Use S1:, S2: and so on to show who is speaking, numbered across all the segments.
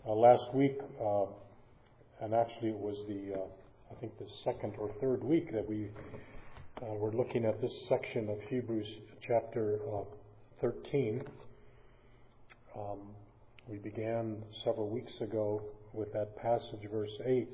S1: Last week, and actually it was I think the second or third week that we were looking at this section of Hebrews chapter 13. We began several weeks ago with that passage, verse 8.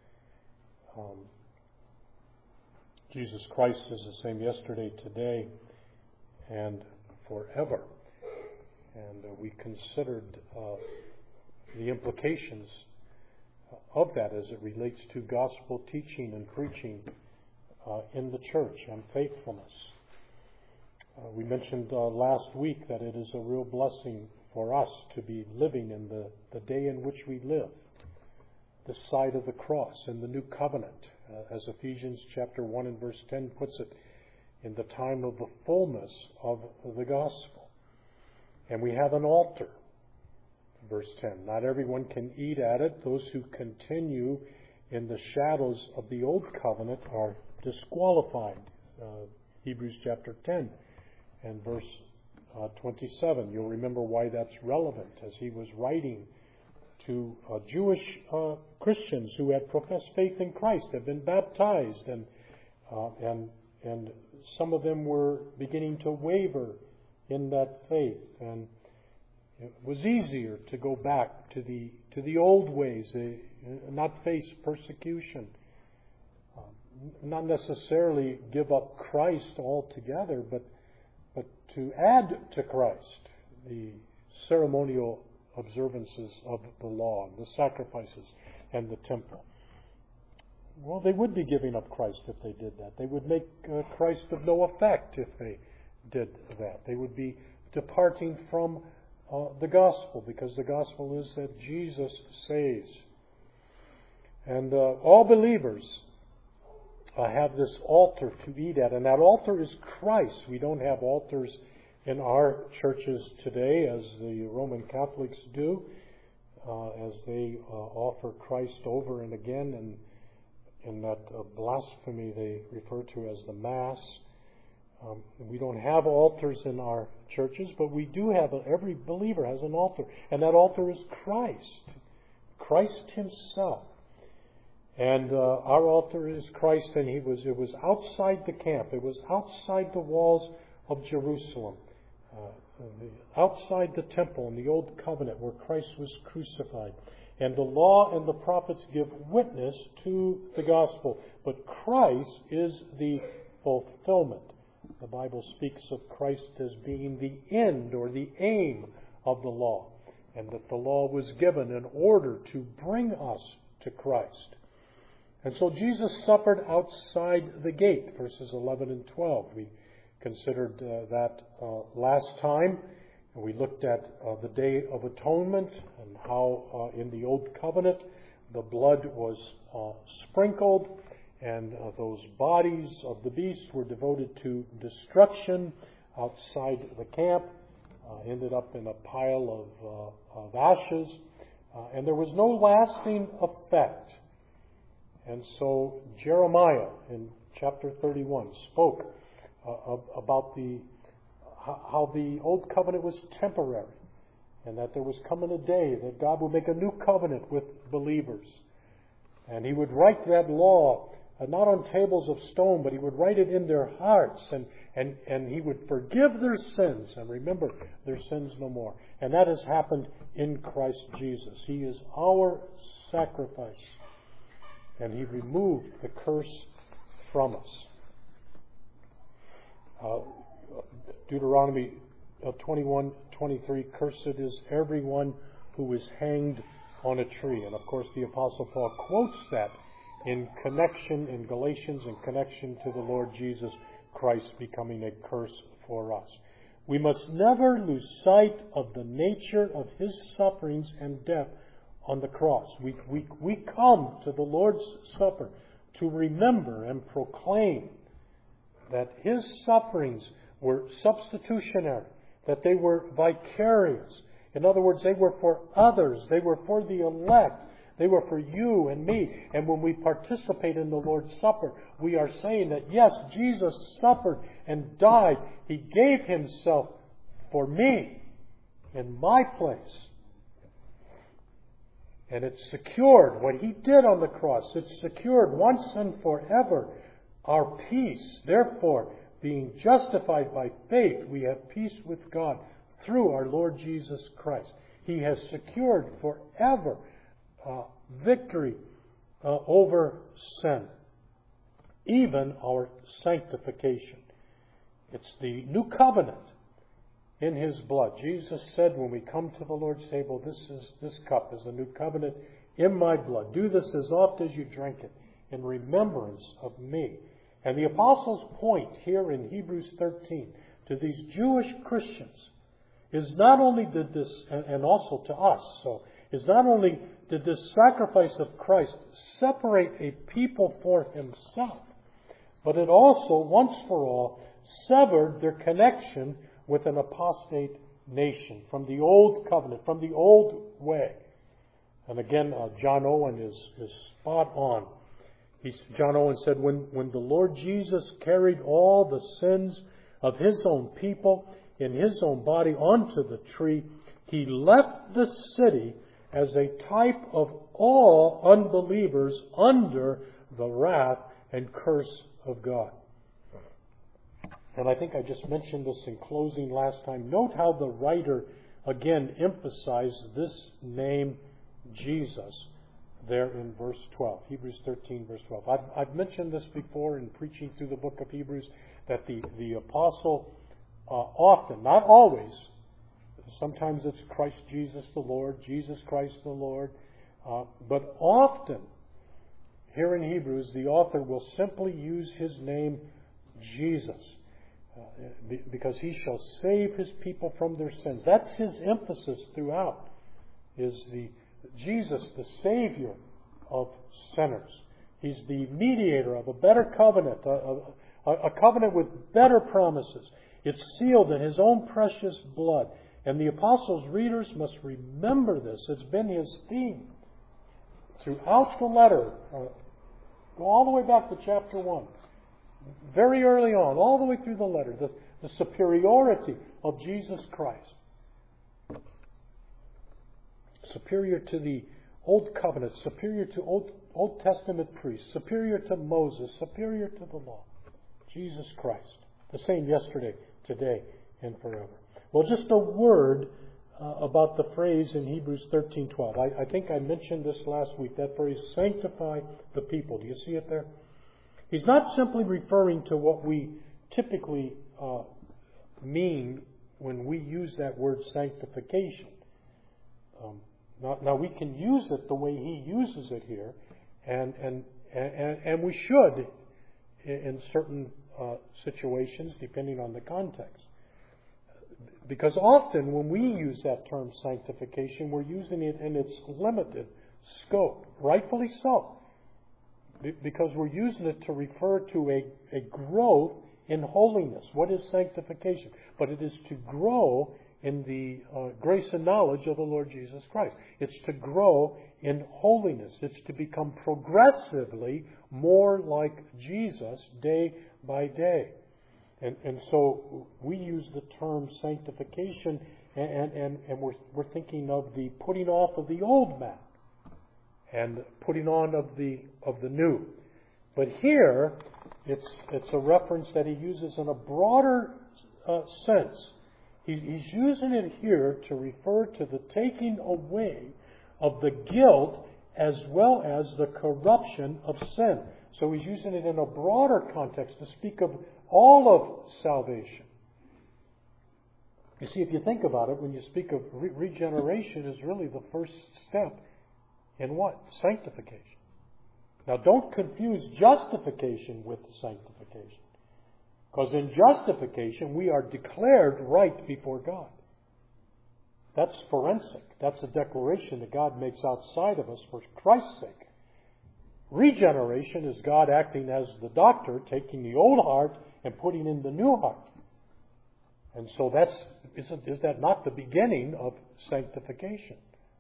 S1: Jesus Christ is the same yesterday, today, and forever. And we considered the implications of that as it relates to gospel teaching and preaching in the church and faithfulness. We mentioned last week that it is a real blessing for us to be living in the day in which we live, this side of the cross, in the new covenant, as Ephesians chapter 1 and verse 10 puts it, in the time of the fullness of the gospel. And we have an altar. Verse 10, not everyone can eat at it. Those who continue in the shadows of the old covenant are disqualified. Hebrews chapter 10 and verse 27. You'll remember why that's relevant, as he was writing to Jewish Christians who had professed faith in Christ, had been baptized, and some of them were beginning to waver in that faith, and it was easier to go back to the old ways, not face persecution, not necessarily give up Christ altogether, but to add to Christ the ceremonial observances of the law, the sacrifices, and the temple. Well, they would be giving up Christ if they did that. They would make Christ of no effect if they did that. They would be departing from the gospel, because the gospel is that Jesus saves. And all believers have this altar to eat at, and that altar is Christ. We don't have altars in our churches today as the Roman Catholics do, as they offer Christ over and again in that blasphemy they refer to as the Mass. We don't have altars in our churches, but we do have, every believer has an altar. And that altar is Christ. Christ himself. And our altar is Christ, and it was outside the camp. It was outside the walls of Jerusalem. Outside the temple in the Old Covenant where Christ was crucified. And the law and the prophets give witness to the gospel. But Christ is the fulfillment. The Bible speaks of Christ as being the end or the aim of the law, and that the law was given in order to bring us to Christ. And so Jesus suffered outside the gate, verses 11 and 12. We considered that last time, and we looked at the Day of Atonement and how in the Old Covenant the blood was sprinkled, and those bodies of the beasts were devoted to destruction outside the camp, ended up in a pile of ashes, and there was no lasting effect. And so Jeremiah in chapter 31 spoke about how the old covenant was temporary, and that there was coming a day that God would make a new covenant with believers. And he would write that law not on tables of stone, but he would write it in their hearts, and he would forgive their sins and remember their sins no more. And that has happened in Christ Jesus. He is our sacrifice, and he removed the curse from us. Deuteronomy 21:23, cursed is everyone who is hanged on a tree. And of course the Apostle Paul quotes that in connection, in Galatians, in connection to the Lord Jesus Christ becoming a curse for us. We must never lose sight of the nature of his sufferings and death on the cross. We come to the Lord's Supper to remember and proclaim that his sufferings were substitutionary, that they were vicarious. In other words, they were for others. They were for the elect. They were for you and me. And when we participate in the Lord's Supper, we are saying that, yes, Jesus suffered and died. He gave himself for me in my place. And it's secured. What He did on the cross, it's secured once and forever our peace. Therefore, being justified by faith, we have peace with God through our Lord Jesus Christ. He has secured forever victory over sin, even our sanctification. It's the new covenant in His blood. Jesus said when we come to the Lord's table, this cup is a new covenant in my blood. Do this as oft as you drink it in remembrance of me. And the apostles' point here in Hebrews 13 to these Jewish Christians is not only did this, and also to us, is not only did this sacrifice of Christ separate a people for Himself, but it also, once for all, severed their connection with an apostate nation from the old covenant, from the old way. And again, John Owen is spot on. John Owen said, when the Lord Jesus carried all the sins of His own people in His own body onto the tree, He left the city as a type of all unbelievers under the wrath and curse of God. And I think I just mentioned this in closing last time. Note how the writer again emphasized this name, Jesus, there in verse 12. Hebrews 13, verse 12. I've mentioned this before in preaching through the book of Hebrews, that the apostle often, not always, sometimes it's Christ Jesus the Lord, Jesus Christ the Lord, but often, here in Hebrews, the author will simply use his name, Jesus, because He shall save His people from their sins. That's his emphasis throughout, is the Jesus, the Savior of sinners. He's the mediator of a better covenant, a covenant with better promises. It's sealed in His own precious blood. And the apostles' readers must remember this. It's been his theme throughout the letter. Go all the way back to chapter 1. Very early on, all the way through the letter, the superiority of Jesus Christ. Superior to the Old Covenant, superior to Old Testament priests, superior to Moses, superior to the law. Jesus Christ. The same yesterday, today, and forever. Well, just a word about the phrase in Hebrews 13:12. I think I mentioned this last week, that phrase, sanctify the people. Do you see it there? He's not simply referring to what we typically mean when we use that word sanctification. Now we can use it the way he uses it here, and we should in certain situations, depending on the context. Because often when we use that term sanctification, we're using it in its limited scope, rightfully so. Because we're using it to refer to a growth in holiness. What is sanctification? But it is to grow in the grace and knowledge of the Lord Jesus Christ. It's to grow in holiness. It's to become progressively more like Jesus day by day. And so we use the term sanctification, and we're thinking of the putting off of the old man and putting on of the new. But here, it's a reference that he uses in a broader sense. He's using it here to refer to the taking away of the guilt as well as the corruption of sin. So he's using it in a broader context to speak of all of salvation. You see, if you think about it, when you speak of regeneration, is really the first step in what? Sanctification. Now, don't confuse justification with sanctification. Because in justification, we are declared right before God. That's forensic. That's a declaration that God makes outside of us for Christ's sake. Regeneration is God acting as the doctor, taking the old heart and putting in the new heart. And so is that not the beginning of sanctification?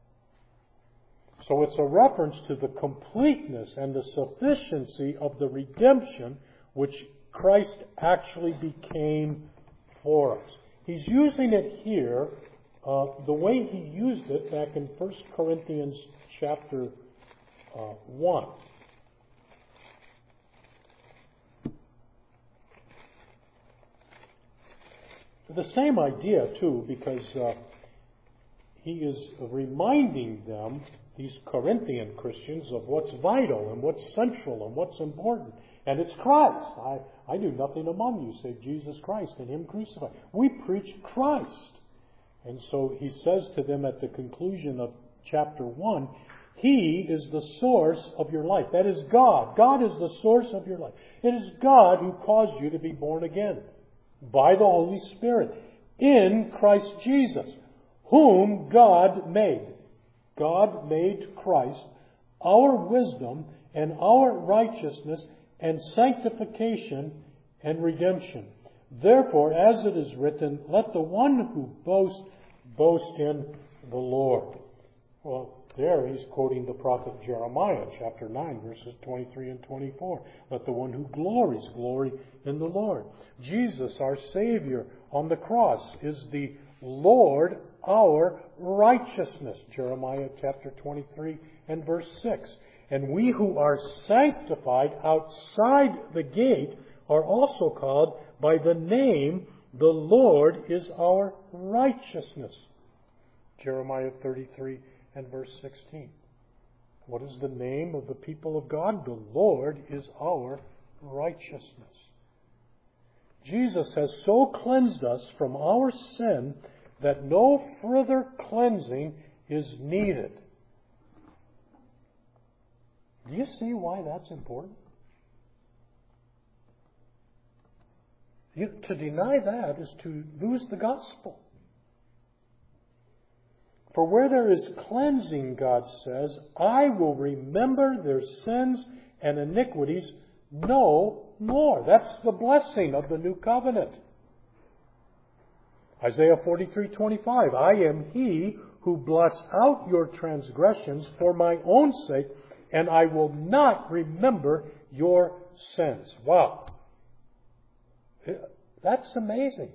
S1: So it's a reference to the completeness and the sufficiency of the redemption which Christ actually became for us. He's using it here the way he used it back in 1 Corinthians chapter 1. The same idea, too, because he is reminding them, these Corinthian Christians, of what's vital and what's central and what's important. And it's Christ. I do nothing among you save Jesus Christ and Him crucified. We preach Christ. And so he says to them at the conclusion of chapter 1, He is the source of your life. That is God. God is the source of your life. It is God who caused you to be born again by the Holy Spirit in Christ Jesus, whom God made. God made Christ our wisdom and our righteousness and sanctification and redemption. Therefore, as it is written, let the one who boasts, boast in the Lord. Well, there he's quoting the prophet Jeremiah, chapter 9, verses 23 and 24. Let the one who glories, glory in the Lord. Jesus, our Savior on the cross, is the Lord, our righteousness. Jeremiah chapter 23 and verse 6. And we who are sanctified outside the gate are also called by the name, the Lord is our righteousness. Jeremiah 33 and verse 16. What is the name of the people of God? The Lord is our righteousness. Jesus has so cleansed us from our sin that no further cleansing is needed. Do you see why that's important? To deny that is to lose the gospel. For where there is cleansing, God says, I will remember their sins and iniquities no more. That's the blessing of the new covenant. Isaiah 43:25, I am He who blots out your transgressions for my own sake, and I will not remember your sins. Wow. That's amazing.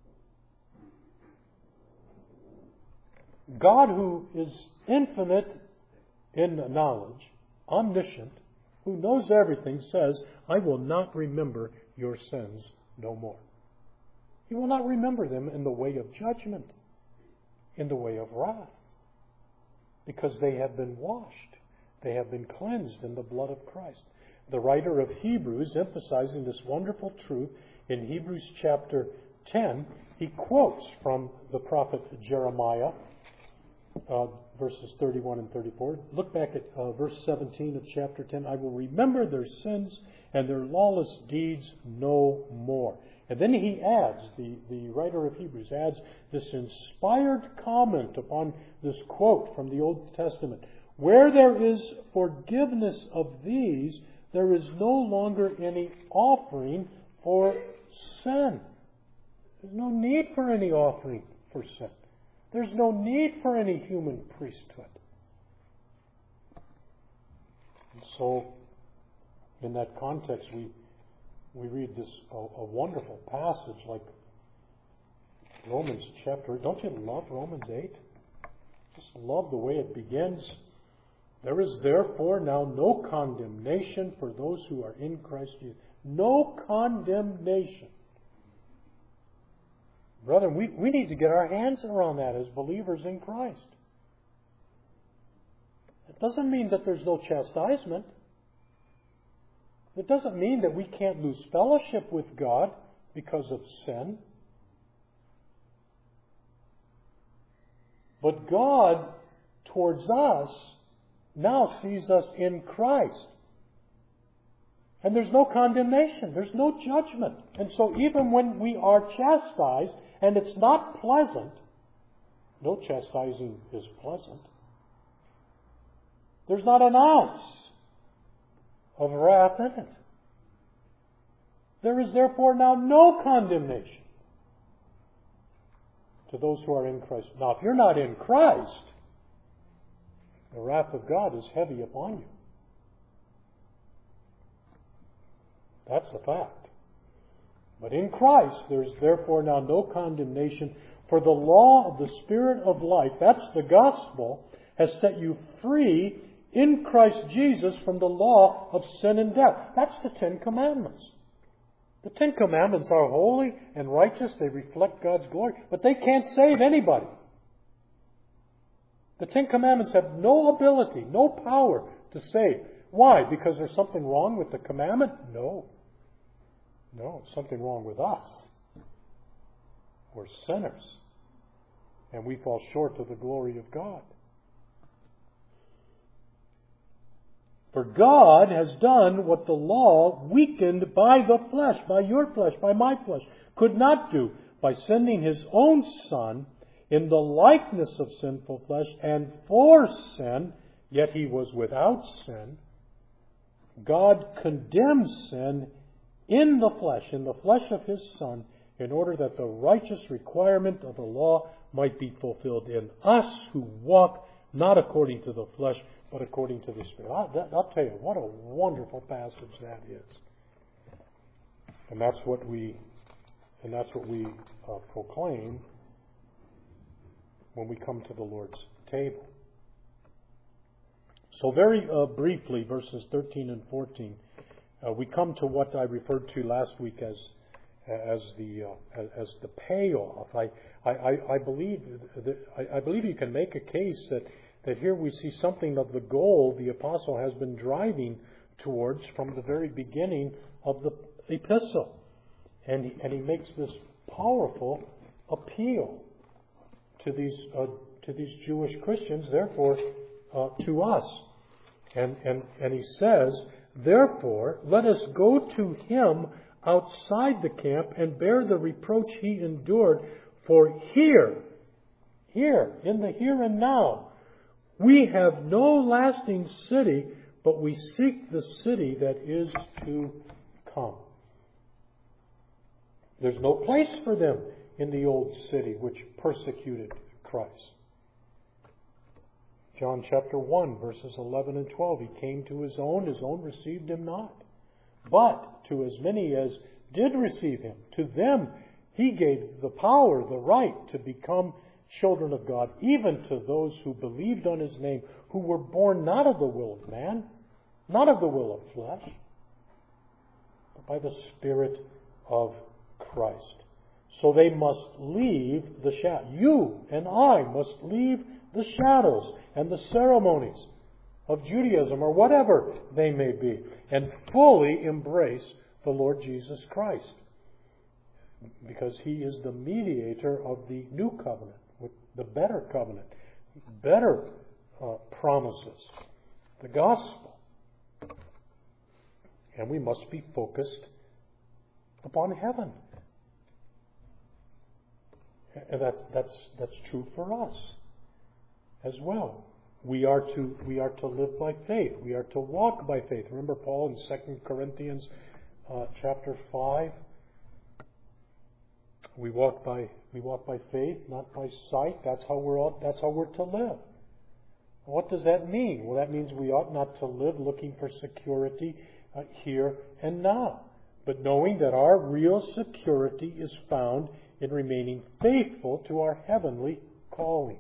S1: God, who is infinite in knowledge, omniscient, who knows everything, says, I will not remember your sins no more. He will not remember them in the way of judgment, in the way of wrath, because they have been washed. They have been cleansed in the blood of Christ. The writer of Hebrews, emphasizing this wonderful truth, in Hebrews chapter 10, he quotes from the prophet Jeremiah, verses 31 and 34. Look back at verse 17 of chapter 10. I will remember their sins and their lawless deeds no more. And then he adds, the writer of Hebrews adds this inspired comment upon this quote from the Old Testament. Where there is forgiveness of these, there is no longer any offering for sin. There's no need for any offering for sin. There's no need for any human priesthood. And so, in that context, we read this a wonderful passage like Romans chapter 8. Don't you love Romans 8? Just love the way it begins. There is therefore now no condemnation for those who are in Christ Jesus. No condemnation. Brethren, we need to get our hands around that as believers in Christ. It doesn't mean that there's no chastisement. It doesn't mean that we can't lose fellowship with God because of sin. But God, towards us, now sees us in Christ. And there's no condemnation. There's no judgment. And so even when we are chastised, and it's not pleasant, no chastising is pleasant, there's not an ounce of wrath in it. There is therefore now no condemnation to those who are in Christ. Now, if you're not in Christ, the wrath of God is heavy upon you. That's the fact. But in Christ, there's therefore now no condemnation For the law of the Spirit of life, that's the gospel, has set you free in Christ Jesus from the law of sin and death. That's the Ten Commandments. The Ten Commandments are holy and righteous. They reflect God's glory. But they can't save anybody. The Ten Commandments have no ability, no power to save. Why? Because there's something wrong with the commandment? No. No, something wrong with us. We're sinners. And we fall short of the glory of God. For God has done what the law, weakened by the flesh, by your flesh, by my flesh, could not do, by sending His own Son in the likeness of sinful flesh, and for sin, yet He was without sin. God condemned sin in the flesh of His Son, in order that the righteous requirement of the law might be fulfilled in us who walk not according to the flesh, but according to the Spirit. I'll tell you, what a wonderful passage that is. And that's what we proclaim when we come to the Lord's table. So very briefly, verses 13 and 14, we come to what I referred to last week as the payoff. I believe you can make a case that here we see something of the goal the apostle has been driving towards from the very beginning of the epistle, and he makes this powerful appeal to these Jewish Christians, therefore to us, and he says, therefore, let us go to him outside the camp and bear the reproach he endured. For here, in the here and now, we have no lasting city, but we seek the city that is to come. There's no place for them in the old city which persecuted Christ. John chapter 1, verses 11 and 12. He came to his own received him not. But to as many as did receive him, to them he gave the power, the right to become children of God, even to those who believed on his name, who were born not of the will of man, not of the will of flesh, but by the Spirit of Christ. So they must leave the shadow. You and I must leave the shadows and the ceremonies of Judaism, or whatever they may be, and fully embrace the Lord Jesus Christ. Because He is the mediator of the new covenant, with the better covenant, better promises, the gospel. And we must be focused upon heaven. And that's true for us as well. We are to live by faith. We are to walk by faith. Remember Paul in 2 Corinthians chapter 5. We walk by faith, not by sight. That's how we're to live. What does that mean? Well, that means we ought not to live looking for security here and now, but knowing that our real security is found in remaining faithful to our heavenly calling.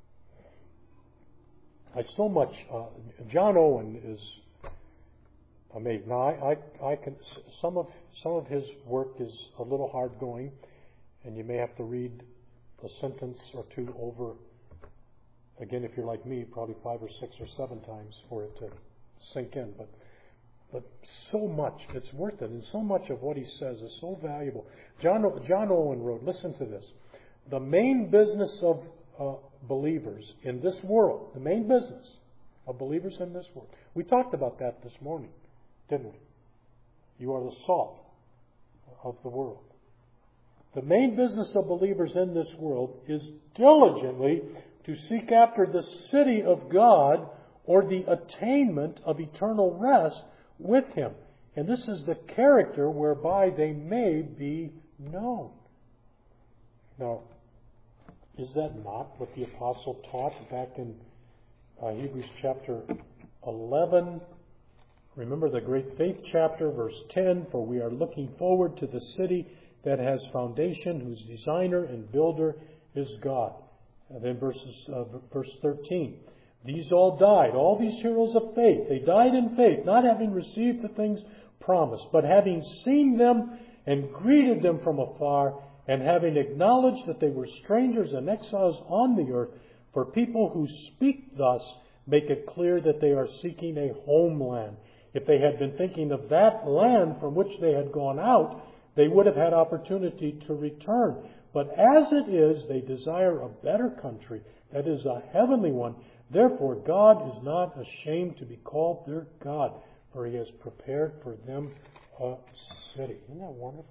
S1: John Owen is amazing. Now, I can some of his work is a little hard going, and you may have to read a sentence or two over again if you're like me, probably 5 or 6 or 7 times for it to sink in. But so much, it's worth it, and so much of what he says is so valuable. John Owen wrote, listen to this: the main business of believers in this world, the main business of believers in this world. We talked about that this morning, didn't we? You are the salt of the world. The main business of believers in this world is diligently to seek after the city of God, or the attainment of eternal rest with Him. And this is the character whereby they may be known. Now, is that not what the apostle taught back in Hebrews chapter 11? Remember the great faith chapter, verse 10, for we are looking forward to the city that has foundation, whose designer and builder is God. And then verse 13. These all died, all these heroes of faith. They died in faith, not having received the things promised, but having seen them and greeted them from afar, and having acknowledged that they were strangers and exiles on the earth. For people who speak thus make it clear that they are seeking a homeland. If they had been thinking of that land from which they had gone out, they would have had opportunity to return. But as it is, they desire a better country, that is, a heavenly one. Therefore, God is not ashamed to be called their God, for He has prepared for them a city. Isn't that wonderful?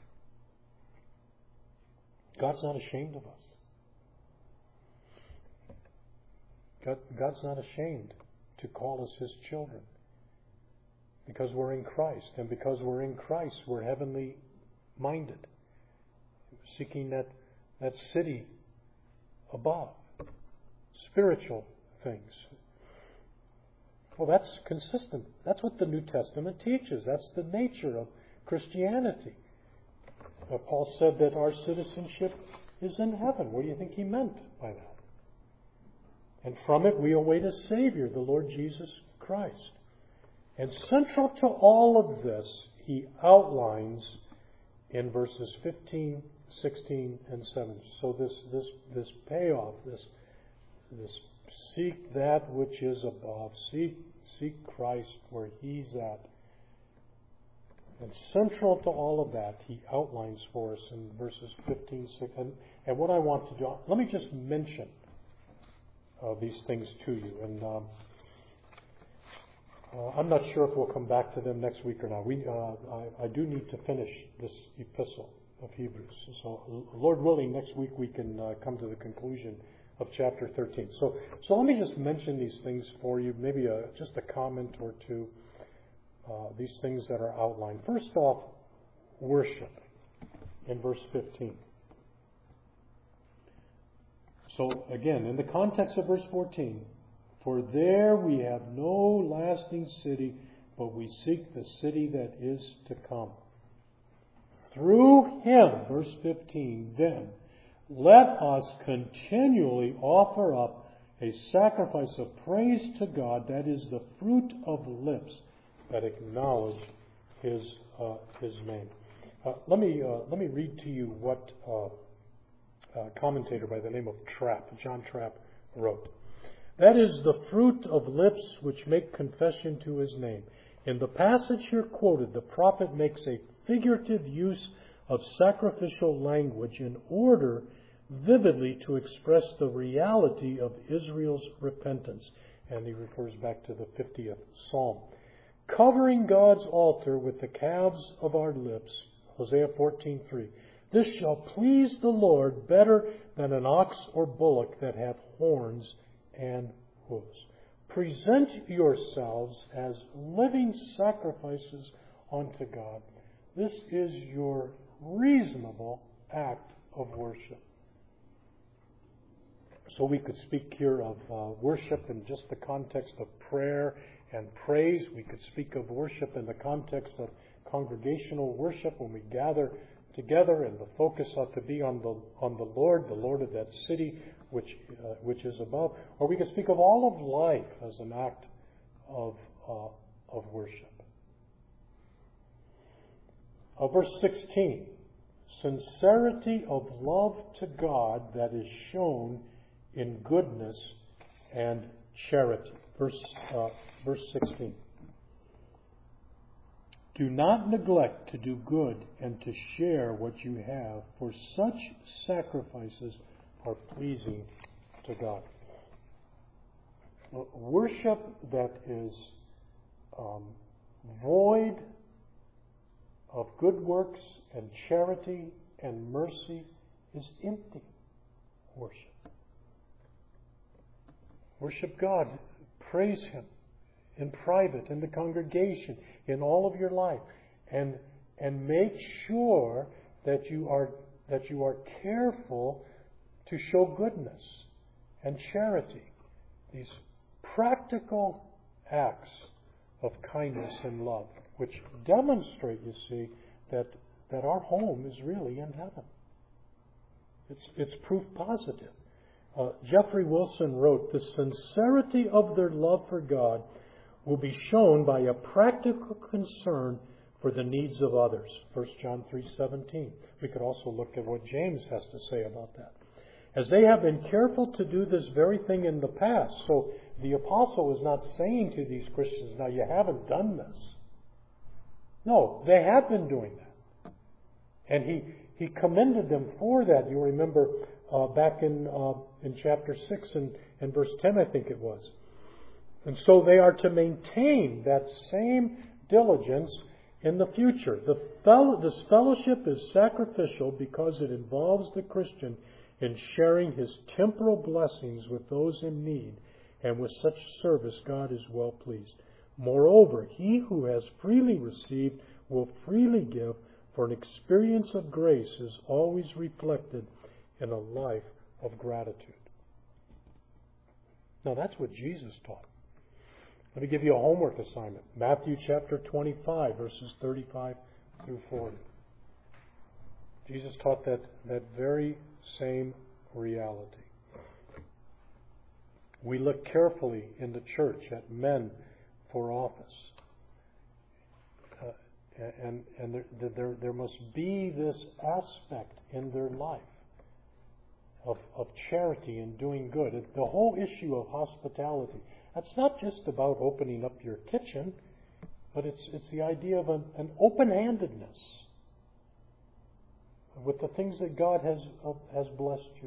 S1: God's not ashamed of us. God's not ashamed to call us His children, because we're in Christ. And because we're in Christ, we're heavenly minded, seeking that city above, spiritual things. Well, that's consistent. That's what the New Testament teaches. That's the nature of Christianity. Paul said that our citizenship is in heaven. What do you think he meant by that? And from it we await a Savior, the Lord Jesus Christ. And central to all of this, he outlines in verses 15, 16, and 17. So this payoff, this seek that which is above, seek Christ where He's at. And central to all of that, he outlines for us in verses 15, 16. And what I want to do, let me just mention these things to you. And I'm not sure if we'll come back to them next week or not. I do need to finish this epistle of Hebrews. So, Lord willing, next week we can come to the conclusion of chapter 13. So let me just mention these things for you, maybe just a comment or two, these things that are outlined. First off, worship in verse 15. So again, in the context of verse 14, for there we have no lasting city, but we seek the city that is to come. Through Him, verse 15, then, let us continually offer up a sacrifice of praise to God, that is the fruit of lips that acknowledge His name. Let me read to you what a commentator by the name of John Trapp, wrote. That is the fruit of lips which make confession to His name. In the passage here quoted, the prophet makes a figurative use of sacrificial language in order vividly to express the reality of Israel's repentance. And he refers back to the 50th Psalm. Covering God's altar with the calves of our lips, Hosea 14:3. This shall please the Lord better than an ox or bullock that have horns and hooves. Present yourselves as living sacrifices unto God. This is your reasonable act of worship. So we could speak here of worship in just the context of prayer and praise. We could speak of worship in the context of congregational worship when we gather together, and the focus ought to be on the Lord of that city which is above. Or we could speak of all of life as an act of worship. Verse 16, sincerity of love to God that is shown in goodness and charity. Verse 16. Do not neglect to do good and to share what you have, for such sacrifices are pleasing to God. Worship that is void of good works and charity and mercy is empty worship. Worship God. Praise Him in private, in the congregation, in all of your life, and make sure that you are careful to show goodness and charity. These practical acts of kindness and love, which demonstrate, you see, that our home is really in heaven. It's proof positive. Jeffrey Wilson wrote, "The sincerity of their love for God will be shown by a practical concern for the needs of others." 1 John 3:17. We could also look at what James has to say about that. As they have been careful to do this very thing in the past. So the apostle is not saying to these Christians, now you haven't done this. No, they have been doing that. And he commended them for that. You remember back in chapter 6 and verse 10, I think it was. And so they are to maintain that same diligence in the future. This fellowship is sacrificial because it involves the Christian in sharing his temporal blessings with those in need, and with such service God is well pleased. Moreover, he who has freely received will freely give, for an experience of grace is always reflected in a life of gratitude. Now that's what Jesus taught. Let me give you a homework assignment. Matthew chapter 25, verses 35 through 40. Jesus taught that very same reality. We look carefully in the church at men for office. And there must be this aspect in their life of charity and doing good. The whole issue of hospitality, that's not just about opening up your kitchen, but it's the idea of an open-handedness with the things that God has blessed you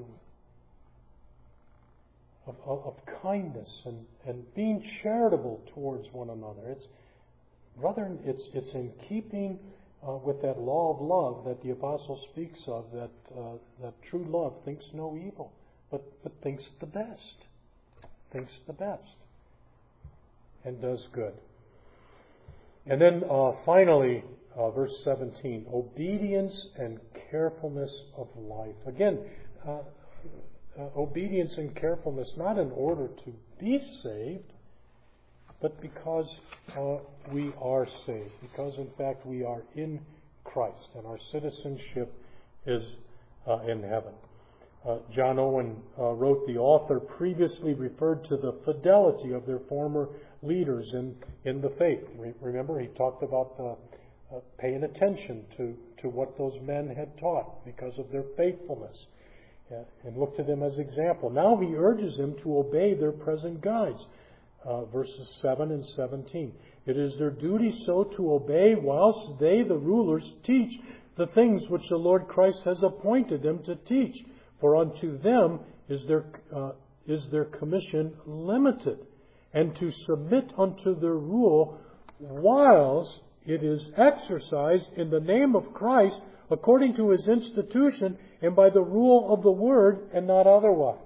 S1: with, of kindness and being charitable towards one another. It's in keeping with that law of love that the apostle speaks of, that true love thinks no evil, but thinks the best. Thinks the best. And does good. And then finally, verse 17, obedience and carefulness of life. Again, obedience and carefulness not in order to be saved, but because we are saved. Because, in fact, we are in Christ and our citizenship is in heaven. John Owen wrote, the author previously referred to the fidelity of their former leaders in the faith. Remember, he talked about paying attention to what those men had taught because of their faithfulness, and look to them as example. Now he urges them to obey their present guides. Verses 7 and 17. It is their duty so to obey whilst they, the rulers, teach the things which the Lord Christ has appointed them to teach. For unto them is their commission limited, and to submit unto their rule whilst it is exercised in the name of Christ according to his institution and by the rule of the word and not otherwise.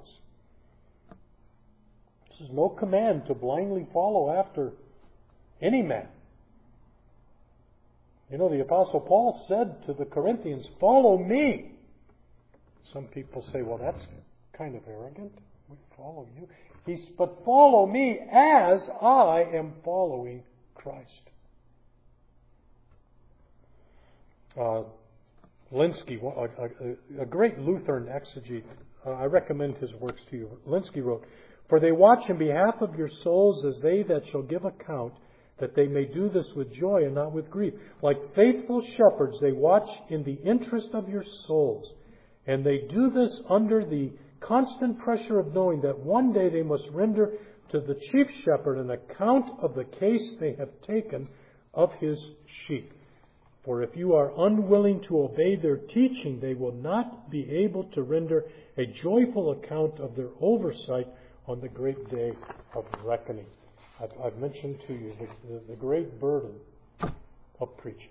S1: This is no command to blindly follow after any man. You know, the Apostle Paul said to the Corinthians, follow me. Some people say, well, that's kind of arrogant. We follow you. But follow me as I am following Christ. Linsky, a great Lutheran exegete, I recommend his works to you. Linsky wrote, for they watch in behalf of your souls as they that shall give account, that they may do this with joy and not with grief. Like faithful shepherds, they watch in the interest of your souls. And they do this under the constant pressure of knowing that one day they must render to the chief shepherd an account of the case they have taken of his sheep. For if you are unwilling to obey their teaching, they will not be able to render a joyful account of their oversight on the great day of reckoning. I've mentioned to you the great burden of preaching.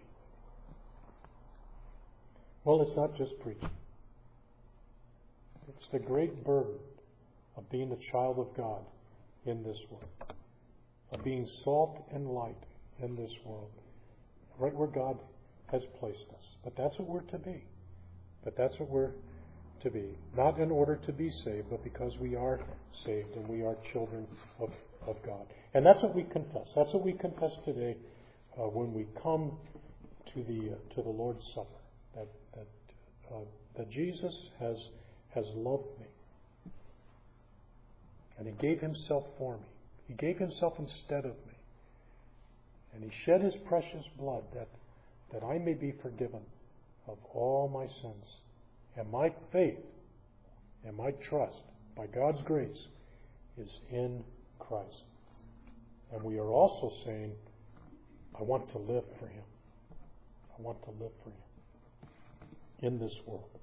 S1: Well, it's not just preaching. It's the great burden of being a child of God in this world, of being salt and light in this world, right where God has placed us. But that's what we're to be. Not in order to be saved, but because we are saved and we are children of God. And that's what we confess. That's what we confess today when we come to the Lord's Supper. That Jesus has has loved me. And He gave Himself for me. He gave Himself instead of me. And He shed His precious blood that I may be forgiven of all my sins. And my faith and my trust, by God's grace, is in Christ. And we are also saying, I want to live for Him. I want to live for Him in this world.